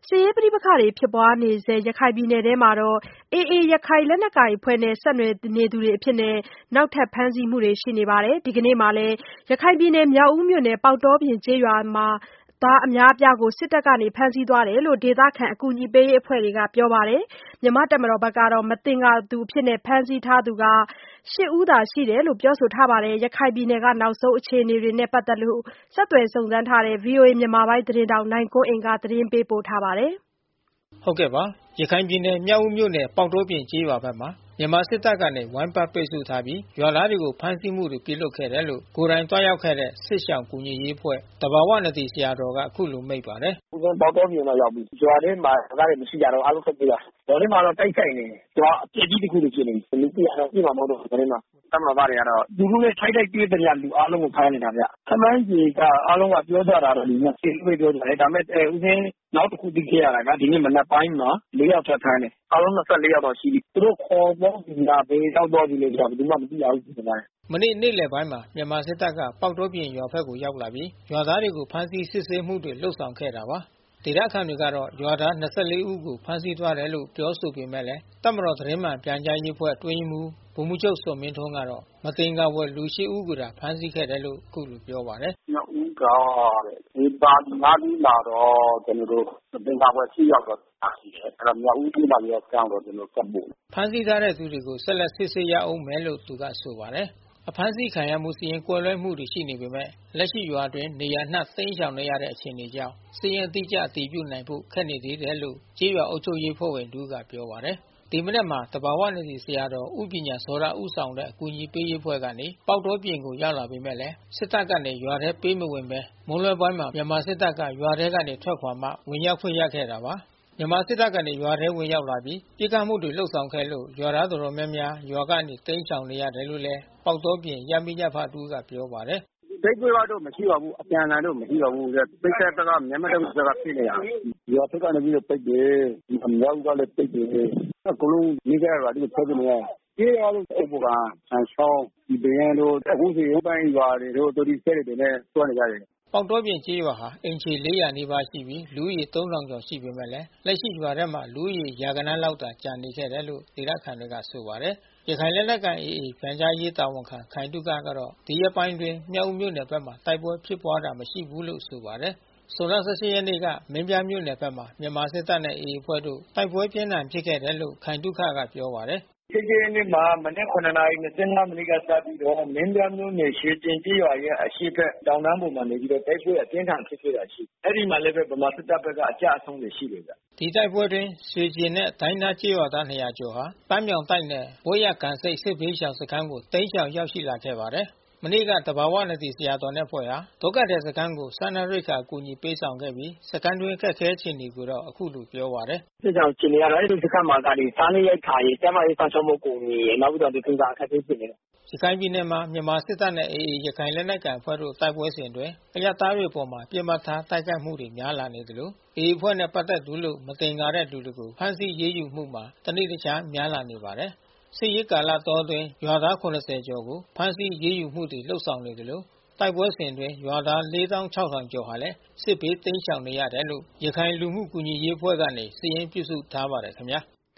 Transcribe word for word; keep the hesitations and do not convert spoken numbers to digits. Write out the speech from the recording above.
စစ်ရေးပဋိပက္ခတွေဖြစ်ပွားနေဆဲရခိုင်ပြည်နယ်ထဲမှာတော့ အေးအေးရခိုင်လက်နက်ကိုင်အဖွဲ့နဲ့ဆက်နွယ်နေသူတွေအဖြစ် နောက်ထပ်ဖမ်းဆီးမှုတွေရှိနေပါတယ်။ ဒီကနေ့မှာလည်း ရခိုင်ပြည်နယ်မြောက်ဦးမြို့နယ်ပေါက်တောပြင်ကျေးရွာမှာသားအများအပြားကို စစ်တပ်ကဖမ်းဆီးသွားတယ်လို့ ဒေသခံအကူညီပေးရေးအဖွဲ့တွေကပြောပါတယ်။ မြန်မာ့တပ်မတော်ဘက်ကတော့ မသင်္ကာသူအဖြစ်ဖမ်းဆီးထားသူ ရှစ်ဦးသာရှိတယ်လို့ပြောဆိုထားပါတယ်။ ရခိုင်ပြည်နယ်ကနောက်ဆုံးအခြေအနေတွေနဲ့ပတ်သက်လို့ ဆက်သွယ်စုံစမ်းထားတဲ့ ဗွီအိုအေမြန်မာပိုင်းသတင်းထောက်နိုင်ကွန်းအိန်ကနေသတင်းပေးပို့ထားပါတယ်။ ဟုတ်ကဲ့ပါ။ ရခိုင်ပြည်နယ်မြောက်ဦးမြို့နယ်ပေါက်တောပြင်ကျေးရွာဘက်မှာ မြန်မာစစ်တပ်ကနေဝိုင်းပတ်ပိတ်ဆို့ထားပြီး ရွာသားတွေကိုဖမ်းဆီးမှုတွေပြုလုပ်ခဲ့တယ်လို့ ကိုယ်တိုင်သွားရောက်ခဲ့တဲ့ စစ်ရှောင်ကူညီရေးအဖွဲ့ သဘာဝနဒီဆရာတော်ကအခုလိုမိန့်ပါတယ်။ "ဦးဇင်းပေါက်တောပြင်တော့ရောက်ပြီ။ ရွာထဲမှာရွာသားတွေမရှိကြတော့ဘူး။ အားလုံးထွက်ပြေးတာ။ ရွာထဲမှာတော့တိုက်ခိုက်နေတယ်။ ရွာအပျက်ကြီးတခုလိုဖြစ်နေပြီ။ လူ ကတော့တွေ့မှာမဟုတ်တော့ဘူးသတင်းမှာ။ တပ်မတော်သားတွေကတော့သူတို့နဲ့ထိုက်ထိုက်တွေ့သမျှလူအားလုံးကိုဖမ်းနေတာဗျ။ ခန့်မှန်းခြေကအားလုံးကပြောကြတာတော့ ဆယ်ဦးပဲပြောကြတယ်။ ဒါပေမဲ့ဦးဇင်းနောက်တခုသိခဲ့ရတာက ဒီနေ့မနက်ပိုင်းမှာ လေးယောက်ထပ်ဖမ်းတယ်။ အားလုံး နှစ်ဆယ့်လေး ယောက်တော့ရှိပြီ။ သူတို့ခေါ်သွားပြီးလားဘယ်ရောက်သွားပြီးလဲဆိုတာဘယ်သူမှမသိရဘူး။ " မနေ့နေ့လယ်ပိုင်းမှာမြန်မာစစ်တပ်ကပေါက်တောပြင်ရွာဘက်ကိုရောက်လာပြီး ရွာသားတွေကိုဖမ်းဆီးစစ်ဆေးမှုတွေလုပ်ဆောင်ခဲ့တာပါ။ ဒေသခံတွေကတော့ရွာသား ၂၄ ဦးကိုဖမ်းဆီးသွားတယ်လို့ပြောဆိုပေမဲ့ တပ်မတော်သတင်းမှန်ပြန်ကြားရေးအဖွဲ့အတွင်းရေးမှူး ဗိုလ်မှူးချုပ်ဇော်မင်းထွန်းကတော့ မသင်္ကာဖွယ်လူ ရှစ် ဦးကိုသာဖမ်းဆီးခဲ့တယ်လို့အခုလိုပြောပါတယ်။ "နှစ်ဦးကဝေဘာဂီ ငါး စီးမှာတော့ကျွန်တော်တို့မသင်္ကာဖွယ် ရှစ် ယောက်တော့ဖမ်းဆီးတယ်။ မြောက်ဦးမြို့မရဲစခန်းကိုကျွန်တော်တို့ဆက်ပို့တယ် " ဖမ်းဆီးထားတဲ့သူတွေကို ဆက်လက်စစ်ဆေးရဦးမယ်လို့သူကဆိုပါတယ်။ အဖမ်းဆီးခံရမှုစာရင်းကွဲလွဲမှုတွေရှိနေပေမဲ့ လက်ရှိရွာအတွင်းနေရာအနှံ့တိမ်းရှောင်နေရတဲ့အခြေအနေကြောင့် စာရင်းအတိအကျအတည်ပြုနိုင်ဖို့ခက်နေသေးတယ်လို့ ကျေးရွာအုပ်ချုပ်ရေးအဖွဲ့ဝင်တဦးကပြောပါတယ်။ ဒီမနက်မှာ သဘာဝနဒီဆရာတော်ဦးပညာဇောတဦးဆောင်တဲ့အကူညီပေးရေးအဖွဲ့ကနေ ပေါက်တောပြင်ကိုရောက်လာပေမဲ့ စစ်တပ်ကနေရွာထဲပေးမဝင်ဘဲ မွန်းလွဲပိုင်းမှာမြန်မာစစ်တပ်ကရွာထဲကနေထွက်ခွါမှဝင်ရောက်ခွင့်ရခဲ့တာပါ။ မြန်မာစစ်တပ်ကနေရွာထဲဝင်ရောက်လာပြီး ပစ်ခတ်မှုတွေလုပ်ဆောင်ခဲ့လို့ ရွာသားတော်တော်များများ ရွာကနေတိမ်းရှောင်နေရတယ်လို့ ပေါက်တောပြင်ရပ်မိရပ်ဖတဦးကပြောပါတယ်။ "တိုက်ပွဲကတော့မရှိပါဘူး။ အပြန်အလှန်တော့မရှိပါဘူး။ စစ်တပ်ဘက်ကမြန်မာ့တပ်မတော်ဘက်ကဖြစ်နေတာ။ ရွာဘက်ကနေပြီးတော့ပိတ်တယ်။ မြောက်ဦးကလဲပိတ်တယ်။ အကုန်လုံးနီးစပ်ရာရွာတွေကိုထွက်ပြေးနေရတယ်။ ပြေးရတာကတော့အုတ်ဖိုကန် သံချောင်း ပီပေရင်းတို့ အခုဆိုရင်ဟိုးပိုင်းရွာတွေတို့ သူတို့စက်တွေနဲ့သွားနေကြတယ် " ပေါက်တောပြင်ကျေးရွာဟာ အိမ်ခြေ လေးရာ နီးပါးရှိပြီး လူဦးရေ သုံးထောင်ကျော်ရှိပေမဲ့ လက်ရှိရွာထဲမှာ လူဦးရေ ရာဂဏန်းလောက်သာ ကျန်နေခဲ့တယ်လို့ ဒေသခံတွေကဆိုပါတယ်။ ရခိုင်လက်နက်ကိုင် အေအေ ပြန်ကြားရေးတာဝန်ခံခိုင်သုခကတော့ ဒီရက်ပိုင်းအတွင်းမြောက်ဦးမြို့နယ်ဘက်မှာ တိုက်ပွဲဖြစ်ပွါးတာမရှိဘူးလို့ဆိုပါတယ်။ ဇွန်လ ၁၈ ရက်နေ့က မင်းပြားမြို့နယ်ဘက်မှာ မြန်မာစစ်တပ်နဲ့ အေအေ အဖွဲ့တို့ တိုက်ပွဲပြင်းထန်ဖြစ်ခဲ့တယ်လို့ ခိုင်သုခကပြောပါတယ်။ "၁၈ ရက်နေ့မှာမနက် ခုနစ်နာရီ ၂၅ မိနစ်ကစပြီးတော့ မင်းပြားမြို့နယ် ရွှေကျင်ကျေးရွာရဲ့အရှေ့ဘက်တောင်တန်းပေါ်မှာနေပြီးတော့တိုက်ပွဲအပြင်းထန်ဖြစ်ခဲ့တာရှိတယ်။ အဲဒီမှာလဲဗမာစစ်တပ်ဘက်ကအကျဆုံးတွေရှိတယ်ဗျ " ဒီတိုက်ပွဲအတွင်းရွှေကျင်နဲ့ဒိုင်းသားကျေးရွာသား နှစ်ရာ ကျော်ဟာ ပန်းမြောင်တိုက်နယ် ပွဲ့ရကံဆိတ်စစ်ဘေးရှောင်စခန်းကို တိမ်းရှောင်ရောက်ရှိလာခဲ့ပါတယ်။ မနေ့က သဘာဝနဒီဆရာတော်နဲ့အဖွဲ့ဟာ ဒုက္ခသည်စခန်းကို စားနပ်ရိက္ခာအကူညီပေးဆောင်ခဲ့ပြီး စခန်းတွင်းအခက်ခဲအခြေအနေကိုတော့အခုလိုပြောပါတယ်။ "စစ်ရှောင်အခြေအနေကတော့အဲဒီစခန်းမှာက စားနပ်ရိက္ခာရယ် ကျန်းမာရေးစောင့်ရှောက်မှုအကူညီရယ် နောက်ပြီးတော့အိမ်သာအခက်ခဲဖြစ်နေတယ် " ရခိုင်ပြည်နယ်မှာ မြန်မာစစ်တပ်နဲ့ အေအေ ရခိုင်လက်နက်ကိုင်အဖွဲ့တို့တိုက်ပွဲစဉ်အတွင်း အရပ်သားတွေအပေါ် ပစ်မှတ်ထားတိုက်ခိုက်မှုတွေများလာနေသလို အေအေ အဖွဲ့နဲ့ ပတ်သက်သူလို့ မသင်္ကာတဲ့သူတွေကို ဖမ်းဆီးအရေးယူမှုမှာ တနေ့တခြားများလာနေပါတယ်။ စစ်ရေးကာလတောအတွင်း ရွာသား ခုနစ်ဆယ် ကျော်ကို ဖမ်းဆီးအရေးယူမှုတွေလုပ်ဆောင်နေသလို တိုက်ပွဲစဉ်အတွင်း ရွာသား လေးသောင်း ခြောက်ထောင် ကျော်ဟာလည်း စစ်ဘေးတိမ်းရှောင်နေရတယ်လို့ ရခိုင်လူမှုကူညီရေးအဖွဲ့ကနေ စာရင်းပြုစုထားပါတယ်ခင်ဗျာ။